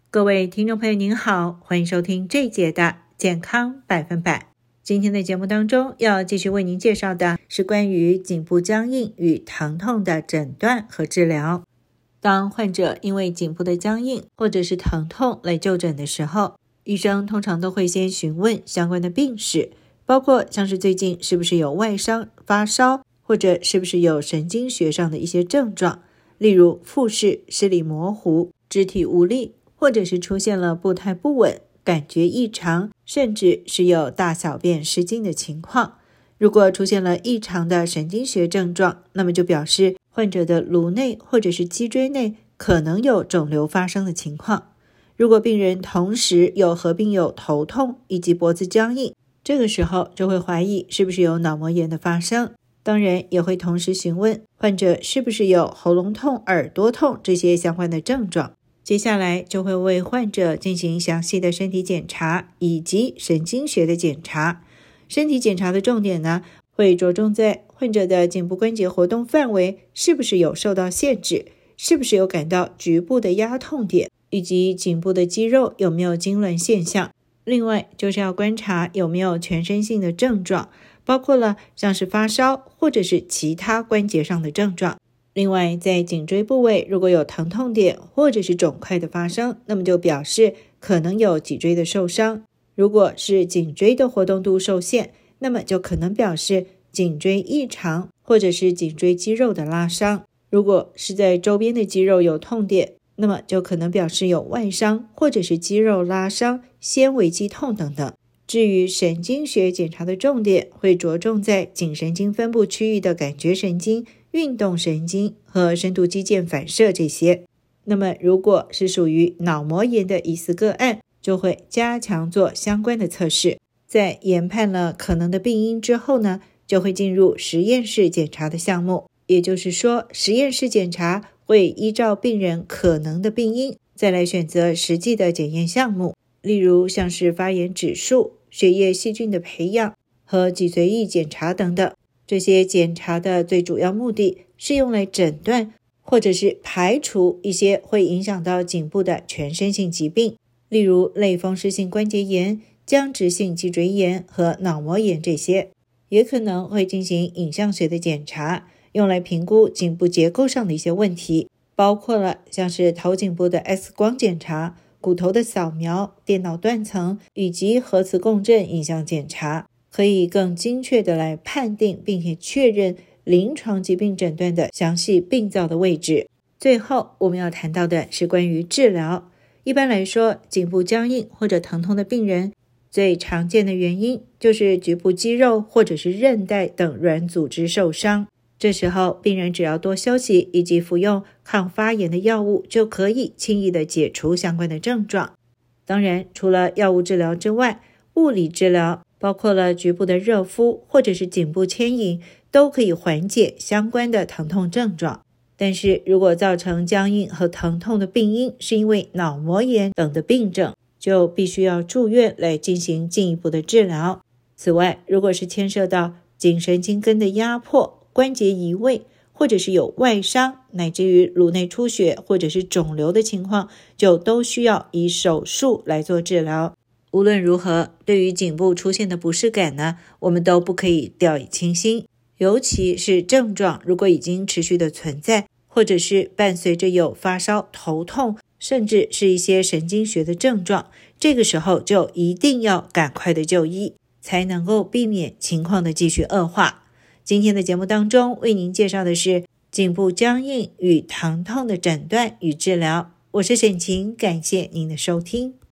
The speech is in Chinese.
各位听众朋友您好，欢迎收听这一节的健康100%。今天的节目当中要继续为您介绍的是关于颈部僵硬与疼痛的诊断和治疗。当患者因为颈部的僵硬或者是疼痛来就诊的时候，医生通常都会先询问相关的病史，包括像是最近是不是有外伤、发烧，或者是不是有神经学上的一些症状，例如复视、视力模糊、肢体无力，或者是出现了步态不稳、感觉异常，甚至是有大小便失禁的情况。如果出现了异常的神经学症状，那么就表示患者的颅内或者是脊椎内可能有肿瘤发生的情况。如果病人同时合并有头痛以及脖子僵硬，这个时候就会怀疑是不是有脑膜炎的发生。当然也会同时询问患者是不是有喉咙痛、耳朵痛这些相关的症状。接下来就会为患者进行详细的身体检查以及神经学的检查。身体检查的重点呢，会着重在患者的颈部关节活动范围是不是有受到限制，是不是有感到局部的压痛点，以及颈部的肌肉有没有痉挛现象。另外就是要观察有没有全身性的症状，包括了像是发烧或者是其他关节上的症状。另外在颈椎部位如果有疼痛点或者是肿块的发生，那么就表示可能有脊椎的受伤。如果是颈椎的活动度受限，那么就可能表示颈椎异常或者是颈椎肌肉的拉伤。如果是在周边的肌肉有痛点，那么就可能表示有外伤或者是肌肉拉伤、纤维肌痛等等。至于神经学检查的重点会着重在颈神经分布区域的感觉神经、运动神经和深度肌腱反射这些。那么如果是属于脑膜炎的疑似个案，就会加强做相关的测试。在研判了可能的病因之后呢，就会进入实验室检查的项目。也就是说，实验室检查会依照病人可能的病因，再来选择实际的检验项目，例如像是发炎指数、血液细菌的培养和脊髓液检查等等。这些检查的最主要目的是用来诊断或者是排除一些会影响到颈部的全身性疾病，例如类风湿性关节炎、僵直性脊椎炎和脑膜炎这些。也可能会进行影像学的检查，用来评估颈部结构上的一些问题，包括了像是头颈部的 X 光检查、骨头的扫描、电脑断层以及核磁共振影像检查，可以更精确的来判定并且确认临床疾病诊断的详细病灶的位置。最后我们要谈到的是关于治疗。一般来说，颈部僵硬或者疼痛的病人最常见的原因就是局部肌肉或者是韧带等软组织受伤。这时候病人只要多休息以及服用抗发炎的药物，就可以轻易的解除相关的症状。当然除了药物治疗之外，物理治疗包括了局部的热敷或者是颈部牵引，都可以缓解相关的疼痛症状。但是如果造成僵硬和疼痛的病因是因为脑膜炎等的病症，就必须要住院来进行进一步的治疗。此外，如果是牵涉到颈神经根的压迫、关节移位，或者是有外伤，乃至于颅内出血或者是肿瘤的情况，就都需要以手术来做治疗。无论如何，对于颈部出现的不适感呢，我们都不可以掉以轻心，尤其是症状如果已经持续的存在，或者是伴随着有发烧、头痛，甚至是一些神经学的症状，这个时候就一定要赶快的就医，才能够避免情况的继续恶化。今天的节目当中为您介绍的是颈部僵硬与疼痛的诊断与治疗。我是沈晴，感谢您的收听。